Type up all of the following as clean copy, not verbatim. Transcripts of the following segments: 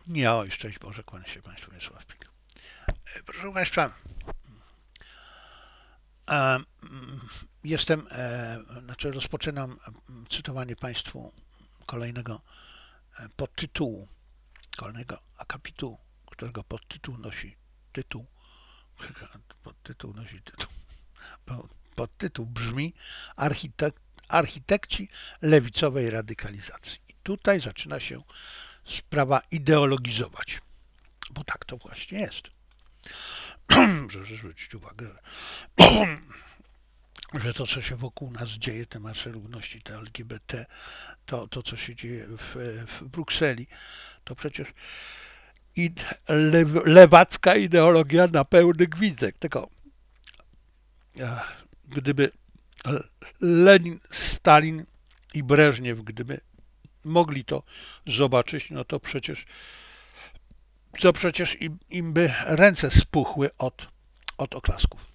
Nie, oj, szczęść Boże, kłania się Państwu Wiesław Pik. Proszę Państwa, e, jestem, znaczy rozpoczynam cytowanie Państwu kolejnego podtytułu, kolejnego akapitu, którego tytuł, podtytuł nosi tytuł, podtytuł brzmi Architekci lewicowej radykalizacji. I tutaj zaczyna się sprawa ideologizować, bo tak to właśnie jest. Proszę zwrócić uwagę, że to, co się wokół nas dzieje, te marsze równości, te LGBT, to co się dzieje w Brukseli, to przecież lewacka ideologia na pełny gwizdek. Tylko gdyby Lenin, Stalin i Breżniew, gdyby mogli to zobaczyć, no to przecież im by ręce spuchły od oklasków.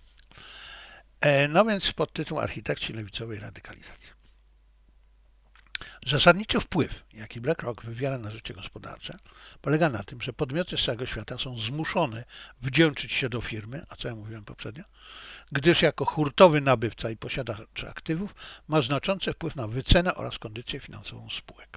No więc podtytuł Architekci lewicowej radykalizacji. Zasadniczy wpływ, jaki BlackRock wywiera na życie gospodarcze, polega na tym, że podmioty z całego świata są zmuszone wdzięczyć się do firmy, a co ja mówiłem poprzednio, gdyż jako hurtowy nabywca i posiadacz aktywów ma znaczący wpływ na wycenę oraz kondycję finansową spółek.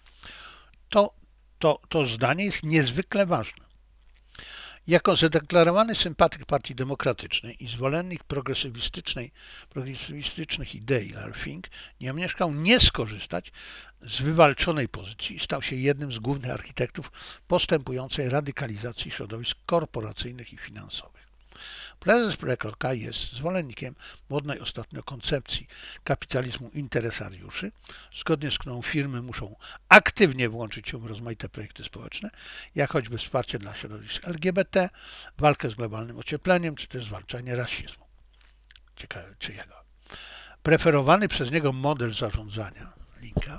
To zdanie jest niezwykle ważne. Jako zadeklarowany sympatyk Partii Demokratycznej i zwolennik progresywistycznych idei Larry Fink nie omieszkał nie skorzystać z wywalczonej pozycji i stał się jednym z głównych architektów postępującej radykalizacji środowisk korporacyjnych i finansowych. Prezes BlackRocka jest zwolennikiem modnej ostatnio koncepcji kapitalizmu interesariuszy, zgodnie z którą firmy muszą aktywnie włączyć się w rozmaite projekty społeczne, jak choćby wsparcie dla środowisk LGBT, walkę z globalnym ociepleniem, czy też zwalczanie rasizmu. Ciekawe czyjego. Preferowany przez niego model zarządzania, linka,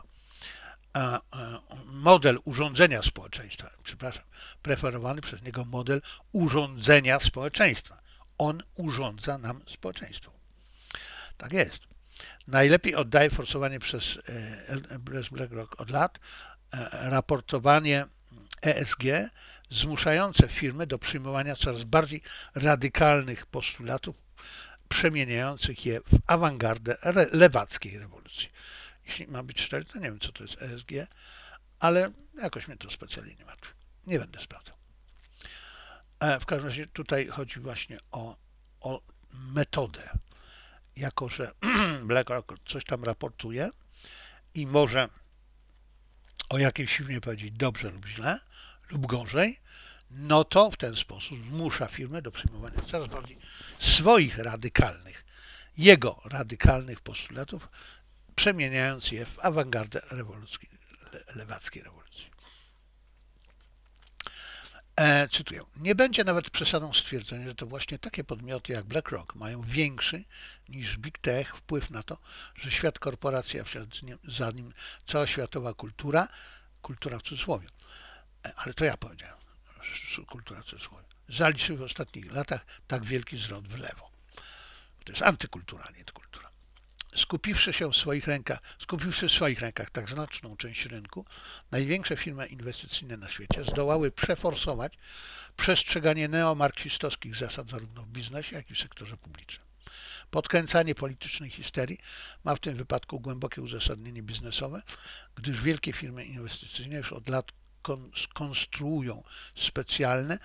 model urządzenia społeczeństwa, preferowany przez niego model urządzenia społeczeństwa. On urządza nam społeczeństwo. Tak jest. Najlepiej oddaje forsowanie przez BlackRock od lat raportowanie ESG zmuszające firmy do przyjmowania coraz bardziej radykalnych postulatów, przemieniających je w awangardę lewackiej rewolucji. Jeśli mam być szczery, to nie wiem, co to jest ESG, ale jakoś mnie to specjalnie nie martwi. Nie będę sprawdzał. W każdym razie tutaj chodzi właśnie o metodę. Jako że BlackRock coś tam raportuje i może o jakiejś firmie powiedzieć dobrze lub źle, lub gorzej, no to w ten sposób zmusza firmę do przyjmowania coraz bardziej swoich jego radykalnych postulatów, przemieniając je w awangardę lewackiej rewolucji. Cytuję. Nie będzie nawet przesadą stwierdzenia, że to właśnie takie podmioty jak BlackRock mają większy niż Big Tech wpływ na to, że świat korporacji, a za nim cała światowa kultura w cudzysłowie, ale to ja powiedziałem, kultura w cudzysłowie, zaliczyły w ostatnich latach tak wielki zwrot w lewo. To jest antykultura, nie kultura. Skupiwszy w swoich rękach tak znaczną część rynku, największe firmy inwestycyjne na świecie zdołały przeforsować przestrzeganie neomarksistowskich zasad zarówno w biznesie, jak i w sektorze publicznym. Podkręcanie politycznej histerii ma w tym wypadku głębokie uzasadnienie biznesowe, gdyż wielkie firmy inwestycyjne już od lat konstruują specjalne,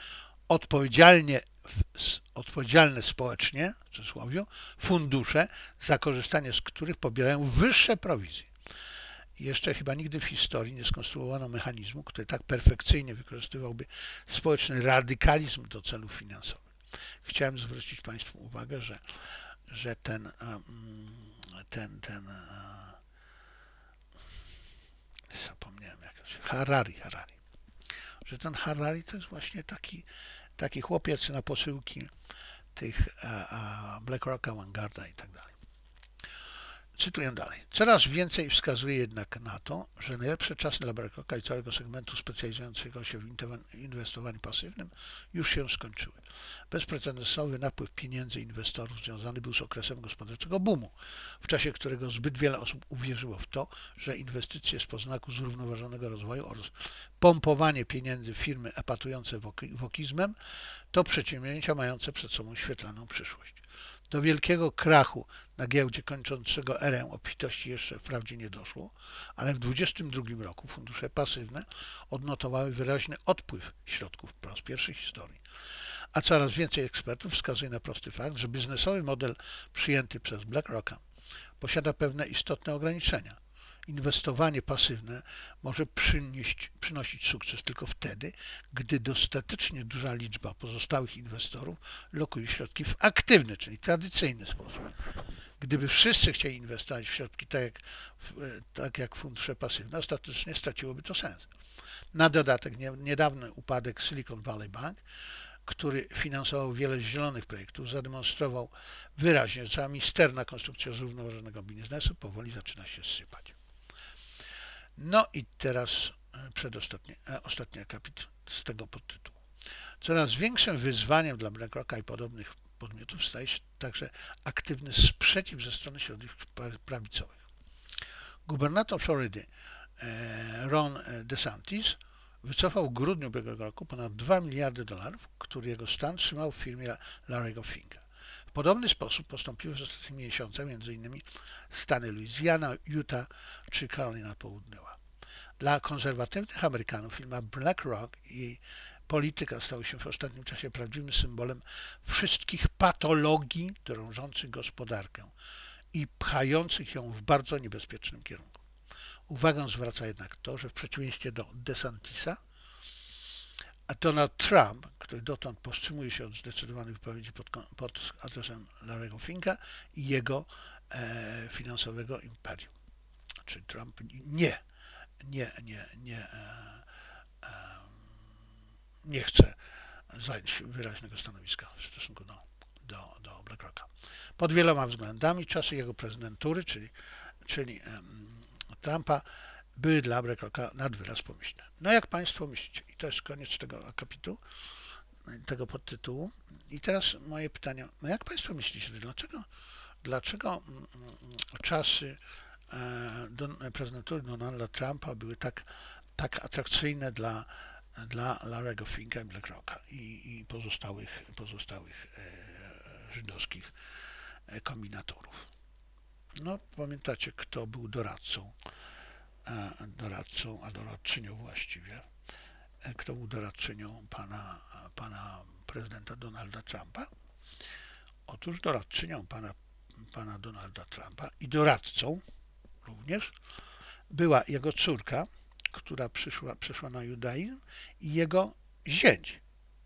odpowiedzialne społecznie, w cudzysłowie, fundusze, za korzystanie z których pobierają wyższe prowizje. Jeszcze chyba nigdy w historii nie skonstruowano mechanizmu, który tak perfekcyjnie wykorzystywałby społeczny radykalizm do celów finansowych. Chciałem zwrócić Państwu uwagę, że zapomniałem jakoś, Harari, że ten Harari to jest właśnie taki chłopiec na posyłki tych BlackRocka, Vanguarda i tak dalej. Cytuję dalej. Coraz więcej wskazuje jednak na to, że najlepsze czasy dla BlackRocka i całego segmentu specjalizującego się w inwestowaniu pasywnym już się skończyły. Bezprecedensowy napływ pieniędzy inwestorów związany był z okresem gospodarczego boomu, w czasie którego zbyt wiele osób uwierzyło w to, że inwestycje z poznaku zrównoważonego rozwoju oraz pompowanie pieniędzy w firmy epatujące wokizmem to przedsięwzięcia mające przed sobą świetlaną przyszłość. Do wielkiego krachu na giełdzie kończącego erę obfitości jeszcze wprawdzie nie doszło, ale w 2022 roku fundusze pasywne odnotowały wyraźny odpływ środków po raz pierwszy w historii. A coraz więcej ekspertów wskazuje na prosty fakt, że biznesowy model przyjęty przez BlackRocka posiada pewne istotne ograniczenia. Inwestowanie pasywne może przynosić sukces tylko wtedy, gdy dostatecznie duża liczba pozostałych inwestorów lokuje środki w aktywny, czyli tradycyjny sposób. Gdyby wszyscy chcieli inwestować w środki tak jak fundusze pasywne, ostatecznie straciłoby to sens. Na dodatek niedawny upadek Silicon Valley Bank, który finansował wiele zielonych projektów, zademonstrował wyraźnie, że cała misterna konstrukcja zrównoważonego biznesu powoli zaczyna się sypać. No i teraz ostatni akapit z tego podtytułu. Coraz większym wyzwaniem dla BlackRocka i podobnych podmiotów staje się także aktywny sprzeciw ze strony środowisk prawicowych. Gubernator Florydy Ron DeSantis wycofał w grudniu ubiegłego roku ponad 2 miliardy dolarów, które jego stan trzymał w firmie Larry'ego Finka. W podobny sposób postąpiły w ostatnich miesiącach m.in. stany Louisiana, Utah czy Karolina Południowa. Dla konserwatywnych Amerykanów firma BlackRock i jej polityka stały się w ostatnim czasie prawdziwym symbolem wszystkich patologii drążących gospodarkę i pchających ją w bardzo niebezpiecznym kierunku. Uwagę zwraca jednak to, że w przeciwieństwie do DeSantisa, a Donald Trump, który dotąd powstrzymuje się od zdecydowanych wypowiedzi pod adresem Larry'ego Finka i jego finansowego imperium. Czyli Trump nie chce zająć wyraźnego stanowiska w stosunku do BlackRocka. Pod wieloma względami czasy jego prezydentury, czyli Trumpa, były dla BlackRocka nad wyraz pomyślne. No jak Państwo myślicie? I to jest koniec tego akapitu, tego podtytułu. I teraz moje pytania. No jak Państwo myślicie, dlaczego czasy prezydentury Donalda Trumpa były tak atrakcyjne dla Larry'ego Finka i BlackRocka i pozostałych żydowskich kombinatorów? No pamiętacie, kto był doradcą, a doradczynią właściwie, kto był doradczynią pana prezydenta Donalda Trumpa? Otóż doradczynią pana Donalda Trumpa i doradcą również była jego córka, która przeszła na judaizm, i jego zięć,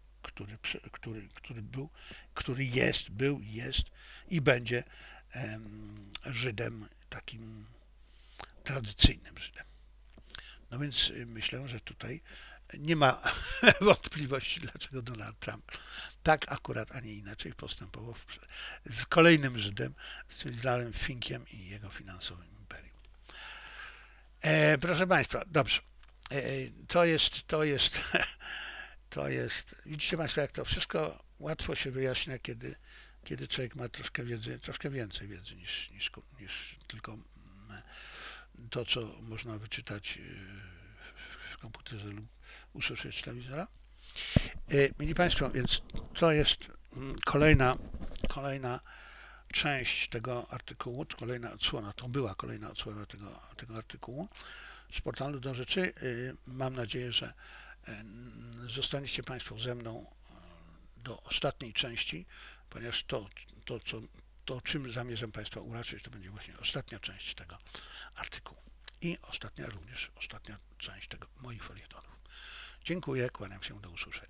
który jest i będzie Żydem, takim tradycyjnym Żydem. No więc myślę, że tutaj nie ma wątpliwości, dlaczego Donald Trump tak akurat, a nie inaczej postępował z kolejnym Żydem, z Larrym Finkiem i jego finansowym imperium. Proszę Państwa, dobrze. To jest, widzicie Państwo, jak to wszystko łatwo się wyjaśnia, kiedy człowiek ma troszkę więcej wiedzy niż tylko to, co można wyczytać w komputerze lub usłyszeć z telewizora. Mili Państwo, więc to jest kolejna część tego artykułu, kolejna odsłona, to była kolejna odsłona tego artykułu z portalu Do Rzeczy. Mam nadzieję, że zostaniecie Państwo ze mną do ostatniej części, ponieważ to czym zamierzam Państwa uraczyć, to będzie właśnie ostatnia część tego artykułu i ostatnia część tego moich felietonów. Dziękuję, kłaniam się, do usłyszenia.